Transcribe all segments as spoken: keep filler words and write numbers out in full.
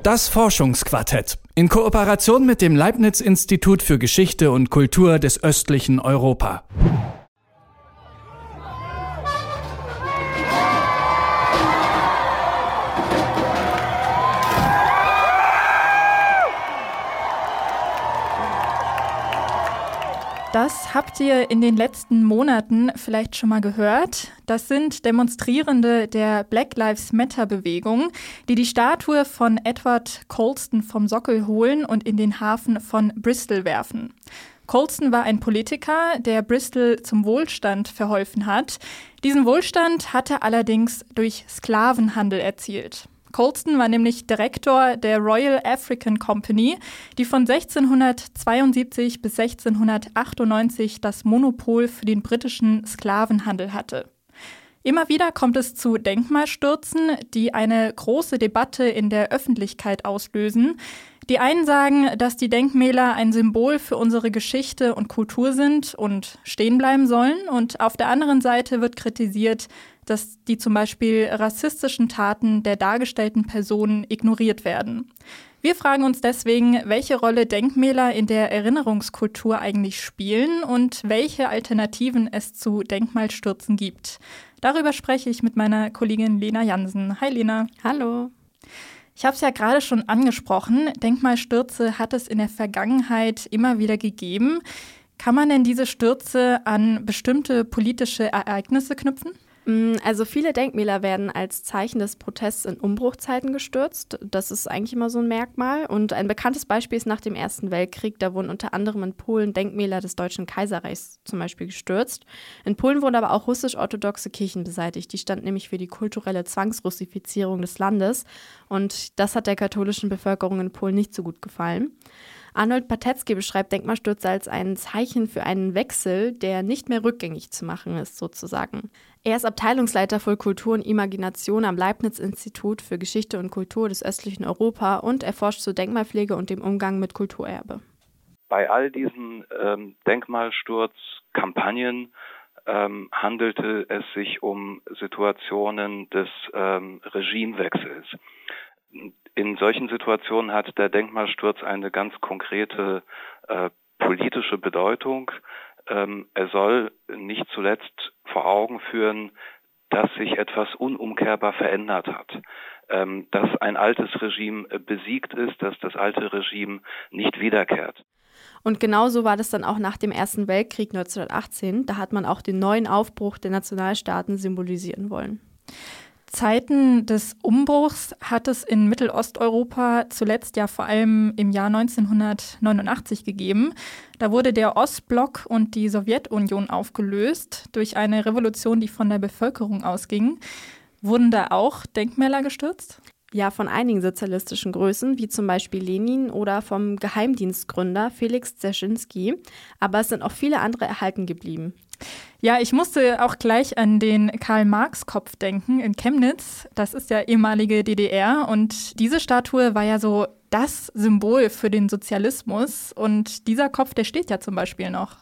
Das Forschungsquartett in Kooperation mit dem Leibniz-Institut für Geschichte und Kultur des östlichen Europa. Das habt ihr in den letzten Monaten vielleicht schon mal gehört. Das sind Demonstrierende der Black Lives Matter-Bewegung, die die Statue von Edward Colston vom Sockel holen und in den Hafen von Bristol werfen. Colston war ein Politiker, der Bristol zum Wohlstand verholfen hat. Diesen Wohlstand hat er allerdings durch Sklavenhandel erzielt. Colston war nämlich Direktor der Royal African Company, die von sechzehnhundertzweiundsiebzig bis sechzehnhundertachtundneunzig das Monopol für den britischen Sklavenhandel hatte. Immer wieder kommt es zu Denkmalstürzen, die eine große Debatte in der Öffentlichkeit auslösen. Die einen sagen, dass die Denkmäler ein Symbol für unsere Geschichte und Kultur sind und stehen bleiben sollen. Und auf der anderen Seite wird kritisiert, dass die zum Beispiel rassistischen Taten der dargestellten Personen ignoriert werden. Wir fragen uns deswegen, welche Rolle Denkmäler in der Erinnerungskultur eigentlich spielen und welche Alternativen es zu Denkmalstürzen gibt. Darüber spreche ich mit meiner Kollegin Lena Jansen. Hi Lena. Hallo. Ich habe es ja gerade schon angesprochen, Denkmalstürze hat es in der Vergangenheit immer wieder gegeben. Kann man denn diese Stürze an bestimmte politische Ereignisse knüpfen? Also viele Denkmäler werden als Zeichen des Protests in Umbruchzeiten gestürzt. Das ist eigentlich immer so ein Merkmal. Und ein bekanntes Beispiel ist nach dem Ersten Weltkrieg. Da wurden unter anderem in Polen Denkmäler des Deutschen Kaiserreichs zum Beispiel gestürzt. In Polen wurden aber auch russisch-orthodoxe Kirchen beseitigt. Die standen nämlich für die kulturelle Zwangsrussifizierung des Landes. Und das hat der katholischen Bevölkerung in Polen nicht so gut gefallen. Arnold Patecki beschreibt Denkmalstürze als ein Zeichen für einen Wechsel, der nicht mehr rückgängig zu machen ist, sozusagen. Er ist Abteilungsleiter für Kultur und Imagination am Leibniz-Institut für Geschichte und Kultur des östlichen Europa und er forscht zur Denkmalpflege und dem Umgang mit Kulturerbe. Bei all diesen ähm, Denkmalsturzkampagnen ähm, handelte es sich um Situationen des ähm, Regimewechsels. In solchen Situationen hat der Denkmalsturz eine ganz konkrete äh, politische Bedeutung. Ähm, er soll nicht zuletzt vor Augen führen, dass sich etwas unumkehrbar verändert hat. Ähm, dass ein altes Regime besiegt ist, dass das alte Regime nicht wiederkehrt. Und genauso war das dann auch nach dem Ersten Weltkrieg neunzehnhundertachtzehn. Da hat man auch den neuen Aufbruch der Nationalstaaten symbolisieren wollen. Zeiten des Umbruchs hat es in Mittelosteuropa zuletzt ja vor allem im Jahr neunzehnhundertneunundachtzig gegeben. Da wurde der Ostblock und die Sowjetunion aufgelöst durch eine Revolution, die von der Bevölkerung ausging. Wurden da auch Denkmäler gestürzt? Ja, von einigen sozialistischen Größen, wie zum Beispiel Lenin oder vom Geheimdienstgründer Felix Dzerzhinsky. Aber es sind auch viele andere erhalten geblieben. Ja, ich musste auch gleich an den Karl-Marx-Kopf denken in Chemnitz. Das ist ja ehemalige D D R und diese Statue war ja so das Symbol für den Sozialismus und dieser Kopf, der steht ja zum Beispiel noch.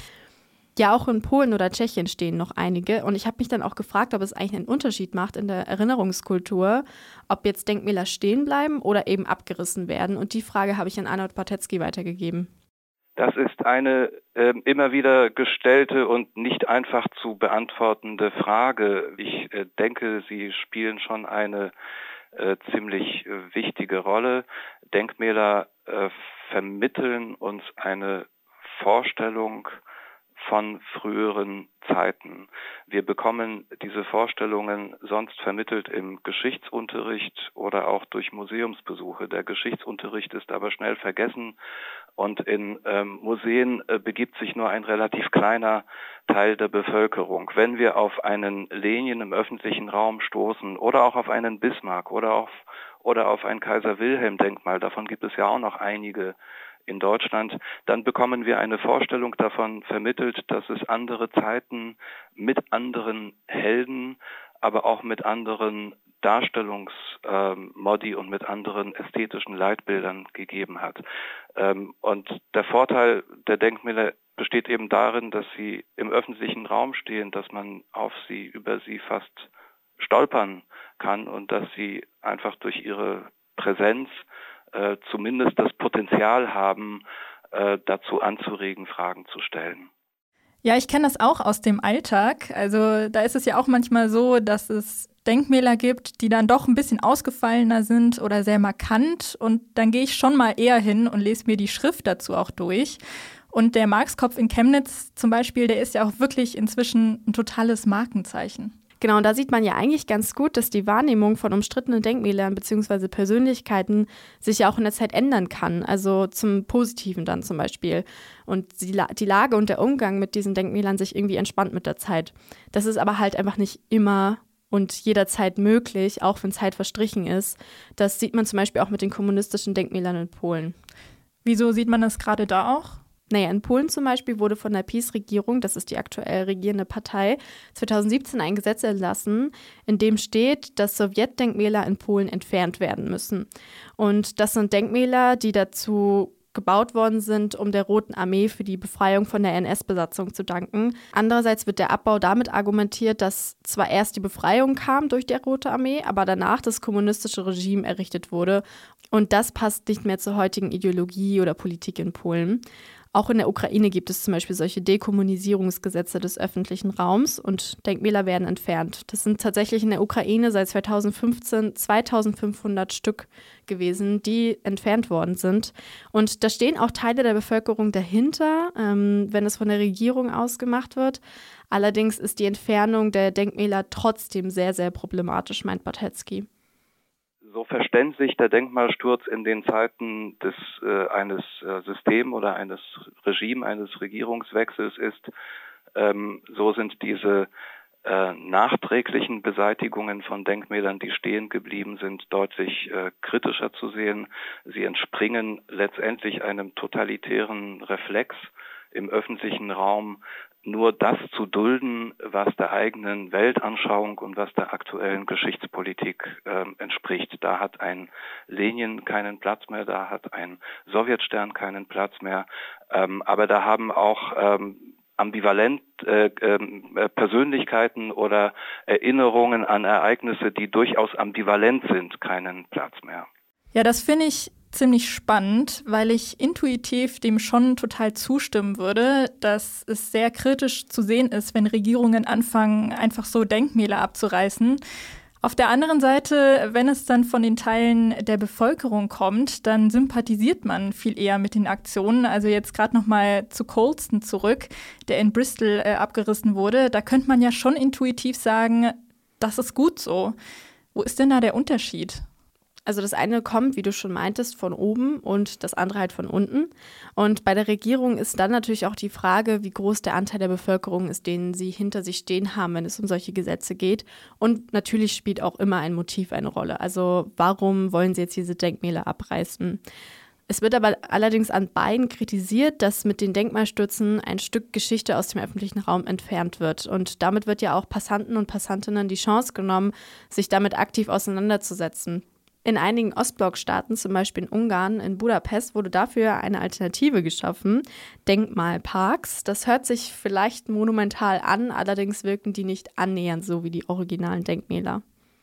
Ja, auch in Polen oder Tschechien stehen noch einige und ich habe mich dann auch gefragt, ob es eigentlich einen Unterschied macht in der Erinnerungskultur, ob jetzt Denkmäler stehen bleiben oder eben abgerissen werden und die Frage habe ich an Arnold Patecki weitergegeben. Das ist eine äh, immer wieder gestellte und nicht einfach zu beantwortende Frage. Ich äh, denke, Sie spielen schon eine äh, ziemlich äh, wichtige Rolle. Denkmäler äh, vermitteln uns eine Vorstellung von früheren Zeiten. Wir bekommen diese Vorstellungen sonst vermittelt im Geschichtsunterricht oder auch durch Museumsbesuche. Der Geschichtsunterricht ist aber schnell vergessen und in ähm, Museen äh, begibt sich nur ein relativ kleiner Teil der Bevölkerung. Wenn wir auf einen Lenin im öffentlichen Raum stoßen oder auch auf einen Bismarck oder auf, oder auf ein Kaiser-Wilhelm-Denkmal, davon gibt es ja auch noch einige in Deutschland, dann bekommen wir eine Vorstellung davon vermittelt, dass es andere Zeiten mit anderen Helden, aber auch mit anderen Darstellungsmodi ähm, und mit anderen ästhetischen Leitbildern gegeben hat. Ähm, und der Vorteil der Denkmäler besteht eben darin, dass sie im öffentlichen Raum stehen, dass man auf sie, über sie fast stolpern kann und dass sie einfach durch ihre Präsenz äh, zumindest das Potenzial haben, äh, dazu anzuregen, Fragen zu stellen. Ja, ich kenne das auch aus dem Alltag. Also da ist es ja auch manchmal so, dass es Denkmäler gibt, die dann doch ein bisschen ausgefallener sind oder sehr markant. Und dann gehe ich schon mal eher hin und lese mir die Schrift dazu auch durch. Und der Markskopf in Chemnitz zum Beispiel, der ist ja auch wirklich inzwischen ein totales Markenzeichen. Genau, und da sieht man ja eigentlich ganz gut, dass die Wahrnehmung von umstrittenen Denkmälern bzw. Persönlichkeiten sich ja auch in der Zeit ändern kann, also zum Positiven dann zum Beispiel. Und die, La- die Lage und der Umgang mit diesen Denkmälern sich irgendwie entspannt mit der Zeit. Das ist aber halt einfach nicht immer und jederzeit möglich, auch wenn Zeit verstrichen ist. Das sieht man zum Beispiel auch mit den kommunistischen Denkmälern in Polen. Wieso sieht man das gerade da auch? Naja, in Polen zum Beispiel wurde von der PiS-Regierung, das ist die aktuell regierende Partei, zwanzig siebzehn ein Gesetz erlassen, in dem steht, dass Sowjetdenkmäler in Polen entfernt werden müssen. Und das sind Denkmäler, die dazu gebaut worden sind, um der Roten Armee für die Befreiung von der N S-Besatzung zu danken. Andererseits wird der Abbau damit argumentiert, dass zwar erst die Befreiung kam durch die Rote Armee, aber danach das kommunistische Regime errichtet wurde. Und das passt nicht mehr zur heutigen Ideologie oder Politik in Polen. Auch in der Ukraine gibt es zum Beispiel solche Dekommunisierungsgesetze des öffentlichen Raums und Denkmäler werden entfernt. Das sind tatsächlich in der Ukraine seit zweitausendfünfzehn zweitausendfünfhundert Stück gewesen, die entfernt worden sind. Und da stehen auch Teile der Bevölkerung dahinter, ähm, wenn es von der Regierung aus gemacht wird. Allerdings ist die Entfernung der Denkmäler trotzdem sehr, sehr problematisch, meint Bartecki. So verständlich der Denkmalsturz in den Zeiten des äh, eines äh, System oder eines Regime, eines Regierungswechsels ist, ähm, so sind diese äh, nachträglichen Beseitigungen von Denkmälern, die stehen geblieben sind, deutlich äh, kritischer zu sehen. Sie entspringen letztendlich einem totalitären Reflex im öffentlichen Raum, nur das zu dulden, was der eigenen Weltanschauung und was der aktuellen Geschichtspolitik äh, entspricht. Da hat ein Lenin keinen Platz mehr, da hat ein Sowjetstern keinen Platz mehr, ähm, aber da haben auch ähm, ambivalent äh, äh, Persönlichkeiten oder Erinnerungen an Ereignisse, die durchaus ambivalent sind, keinen Platz mehr. Ja, das finde ich ziemlich spannend, weil ich intuitiv dem schon total zustimmen würde, dass es sehr kritisch zu sehen ist, wenn Regierungen anfangen, einfach so Denkmäler abzureißen. Auf der anderen Seite, wenn es dann von den Teilen der Bevölkerung kommt, dann sympathisiert man viel eher mit den Aktionen. Also jetzt gerade noch mal zu Colston zurück, der in Bristol äh, abgerissen wurde. Da könnte man ja schon intuitiv sagen, das ist gut so. Wo ist denn da der Unterschied? Also das eine kommt, wie du schon meintest, von oben und das andere halt von unten. Und bei der Regierung ist dann natürlich auch die Frage, wie groß der Anteil der Bevölkerung ist, den sie hinter sich stehen haben, wenn es um solche Gesetze geht. Und natürlich spielt auch immer ein Motiv eine Rolle. Also warum wollen sie jetzt diese Denkmäler abreißen? Es wird aber allerdings an beiden kritisiert, dass mit den Denkmalstürzen ein Stück Geschichte aus dem öffentlichen Raum entfernt wird. Und damit wird ja auch Passanten und Passantinnen die Chance genommen, sich damit aktiv auseinanderzusetzen. In einigen Ostblockstaaten, zum Beispiel in Ungarn, in Budapest, wurde dafür eine Alternative geschaffen, Denkmalparks. Das hört sich vielleicht monumental an, allerdings wirken die nicht annähernd so wie die originalen Denkmäler.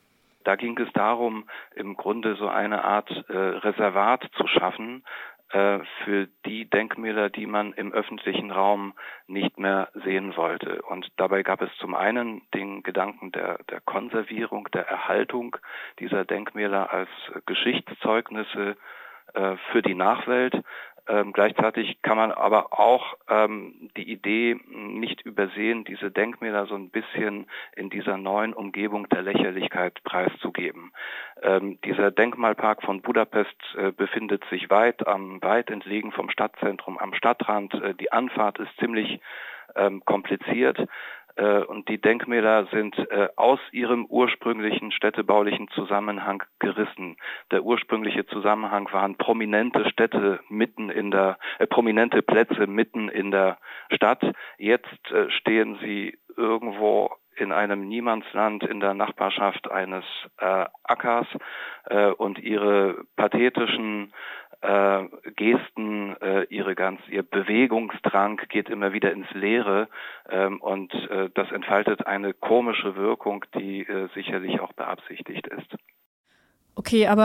Da ging es darum, im Grunde so eine Art äh, Reservat zu schaffen äh, für die Denkmäler, die man im öffentlichen Raum nicht mehr sehen wollte. Und dabei gab es zum einen den Gedanken der, der Konservierung, der Erhaltung dieser Denkmäler als Geschichtszeugnisse äh, für die Nachwelt. Ähm, gleichzeitig kann man aber auch ähm, die Idee nicht übersehen, diese Denkmäler so ein bisschen in dieser neuen Umgebung der Lächerlichkeit preiszugeben. Ähm, dieser Denkmalpark von Budapest äh, befindet sich weit am weit entlegen vom Stadtzentrum am Stadtrand. Äh, die Anfahrt ist ziemlich ähm, kompliziert. Und die Denkmäler sind äh, aus ihrem ursprünglichen städtebaulichen Zusammenhang gerissen. Der ursprüngliche Zusammenhang waren prominente Städte mitten in der, äh, prominente Plätze mitten in der Stadt. Jetzt äh, stehen sie irgendwo in einem Niemandsland in der Nachbarschaft eines äh, Ackers äh, und ihre pathetischen äh, Gesten, äh, ihre ganz, ihr Bewegungsdrang geht immer wieder ins Leere ähm, und äh, das entfaltet eine komische Wirkung, die äh, sicherlich auch beabsichtigt ist. Okay, aber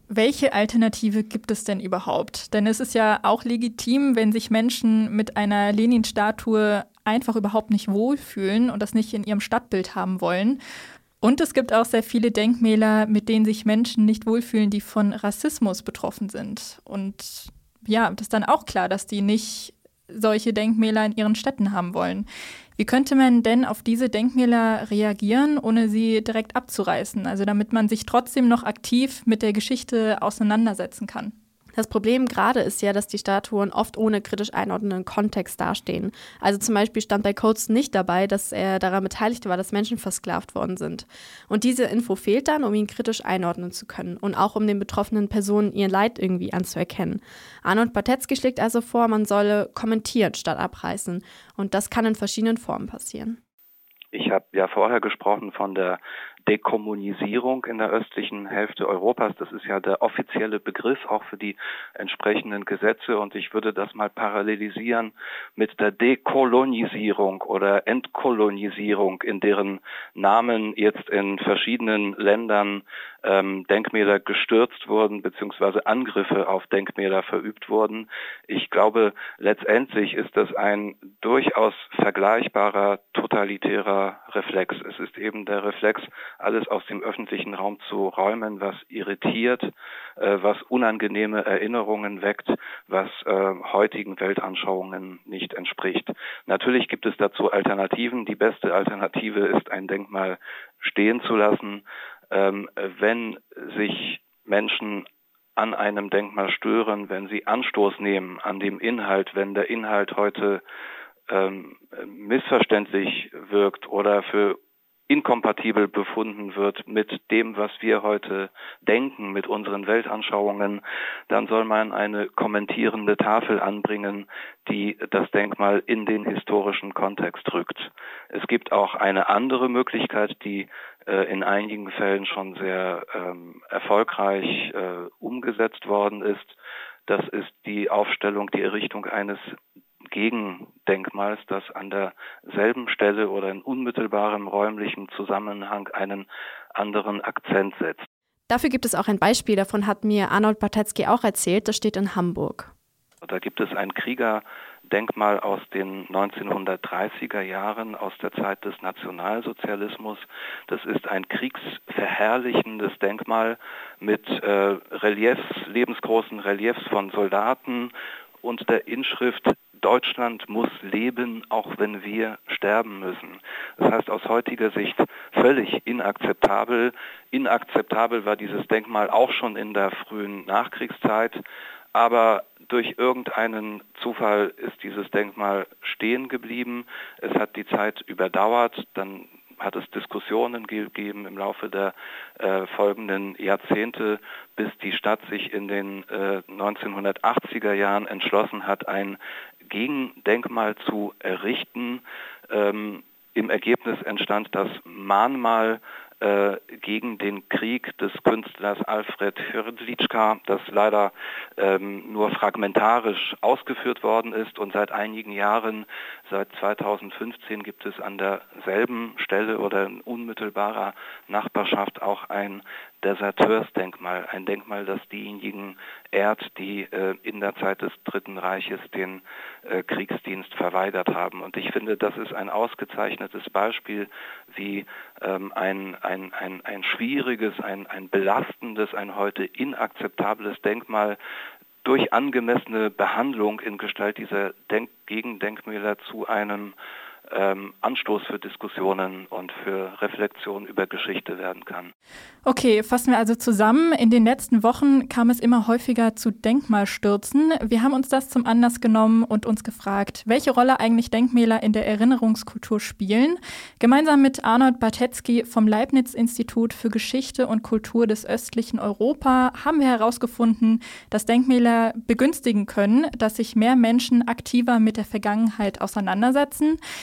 Welche Alternative gibt es denn überhaupt? Denn es ist ja auch legitim, wenn sich Menschen mit einer Lenin-Statue einfach überhaupt nicht wohlfühlen und das nicht in ihrem Stadtbild haben wollen. Und es gibt auch sehr viele Denkmäler, mit denen sich Menschen nicht wohlfühlen, die von Rassismus betroffen sind. Und ja, das ist dann auch klar, dass die nicht solche Denkmäler in ihren Städten haben wollen. Wie könnte man denn auf diese Denkmäler reagieren, ohne sie direkt abzureißen? Also damit man sich trotzdem noch aktiv mit der Geschichte auseinandersetzen kann. Das Problem gerade ist ja, dass die Statuen oft ohne kritisch einordnenden Kontext dastehen. Also zum Beispiel stand bei Colston nicht dabei, dass er daran beteiligt war, dass Menschen versklavt worden sind. Und diese Info fehlt dann, um ihn kritisch einordnen zu können und auch um den betroffenen Personen ihr Leid irgendwie anzuerkennen. Arnold Bartecki schlägt also vor, man solle kommentieren statt abreißen. Und das kann in verschiedenen Formen passieren. Ich habe ja vorher gesprochen von der Dekommunisierung in der östlichen Hälfte Europas. Das ist ja der offizielle Begriff auch für die entsprechenden Gesetze. Und ich würde das mal parallelisieren mit der Dekolonisierung oder Entkolonisierung, in deren Namen jetzt in verschiedenen Ländern ähm, Denkmäler gestürzt wurden, beziehungsweise Angriffe auf Denkmäler verübt wurden. Ich glaube, letztendlich ist das ein durchaus vergleichbarer totalitärer Reflex. Es ist eben der Reflex, alles aus dem öffentlichen Raum zu räumen, was irritiert, äh, was unangenehme Erinnerungen weckt, was äh, heutigen Weltanschauungen nicht entspricht. Natürlich gibt es dazu Alternativen. Die beste Alternative ist, ein Denkmal stehen zu lassen. Ähm, wenn sich Menschen an einem Denkmal stören, wenn sie Anstoß nehmen an dem Inhalt, wenn der Inhalt heute ähm, missverständlich wirkt oder für inkompatibel befunden wird mit dem, was wir heute denken, mit unseren Weltanschauungen, dann soll man eine kommentierende Tafel anbringen, die das Denkmal in den historischen Kontext rückt. Es gibt auch eine andere Möglichkeit, die äh, in einigen Fällen schon sehr ähm, erfolgreich äh, umgesetzt worden ist. Das ist die Aufstellung, die Errichtung eines Gegendenkmals, das an derselben Stelle oder in unmittelbarem räumlichen Zusammenhang einen anderen Akzent setzt. Dafür gibt es auch ein Beispiel, davon hat mir Arnold Bartecki auch erzählt, das steht in Hamburg. Da gibt es ein Kriegerdenkmal aus den neunzehnhundertdreißiger Jahren, aus der Zeit des Nationalsozialismus. Das ist ein kriegsverherrlichendes Denkmal mit äh, Reliefs, lebensgroßen Reliefs von Soldaten und der Inschrift: Deutschland muss leben, auch wenn wir sterben müssen. Das heißt, aus heutiger Sicht völlig inakzeptabel. Inakzeptabel war dieses Denkmal auch schon in der frühen Nachkriegszeit, aber durch irgendeinen Zufall ist dieses Denkmal stehen geblieben. Es hat die Zeit überdauert, dann hat es Diskussionen gegeben im Laufe der äh, folgenden Jahrzehnte, bis die Stadt sich in den äh, neunzehnhundertachtziger Jahren entschlossen hat, ein Gegendenkmal zu errichten. Ähm, im Ergebnis entstand das Mahnmal äh, gegen den Krieg des Künstlers Alfred Hrdlicka, das leider ähm, nur fragmentarisch ausgeführt worden ist, und seit einigen Jahren, seit zweitausendfünfzehn, gibt es an derselben Stelle oder in unmittelbarer Nachbarschaft auch ein Deserteursdenkmal, ein Denkmal, das diejenigen ehrt, die äh, in der Zeit des Dritten Reiches den äh, Kriegsdienst verweigert haben. Und ich finde, das ist ein ausgezeichnetes Beispiel, wie ähm, ein, ein, ein, ein schwieriges, ein, ein belastendes, ein heute inakzeptables Denkmal durch angemessene Behandlung in Gestalt dieser Denk- Gegendenkmäler zu einem Ähm, Anstoß für Diskussionen und für Reflexion über Geschichte werden kann. Okay, fassen wir also zusammen. In den letzten Wochen kam es immer häufiger zu Denkmalstürzen. Wir haben uns das zum Anlass genommen und uns gefragt, welche Rolle eigentlich Denkmäler in der Erinnerungskultur spielen. Gemeinsam mit Arnold Bartecki vom Leibniz-Institut für Geschichte und Kultur des östlichen Europa haben wir herausgefunden, dass Denkmäler begünstigen können, dass sich mehr Menschen aktiver mit der Vergangenheit auseinandersetzen.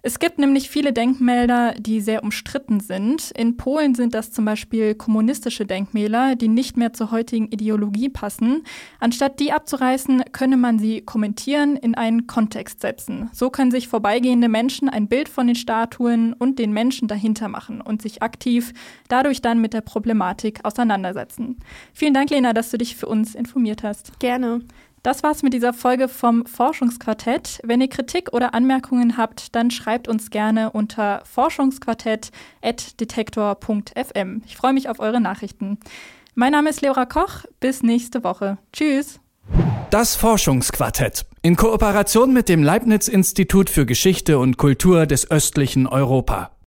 Es gibt nämlich viele Denkmäler, die sehr umstritten sind. In Polen sind das zum Beispiel kommunistische Denkmäler, die nicht mehr zur heutigen Ideologie passen. Anstatt die abzureißen, könne man sie kommentieren, in einen Kontext setzen. So können sich vorbeigehende Menschen ein Bild von den Statuen und den Menschen dahinter machen und sich aktiv dadurch dann mit der Problematik auseinandersetzen. Vielen Dank, Lena, dass du dich für uns informiert hast. Gerne. Das war's mit dieser Folge vom Forschungsquartett. Wenn ihr Kritik oder Anmerkungen habt, dann schreibt uns gerne unter forschungsquartett at detektor punkt f m. Ich freue mich auf eure Nachrichten. Mein Name ist Leora Koch. Bis nächste Woche. Tschüss. Das Forschungsquartett in Kooperation mit dem Leibniz-Institut für Geschichte und Kultur des östlichen Europa.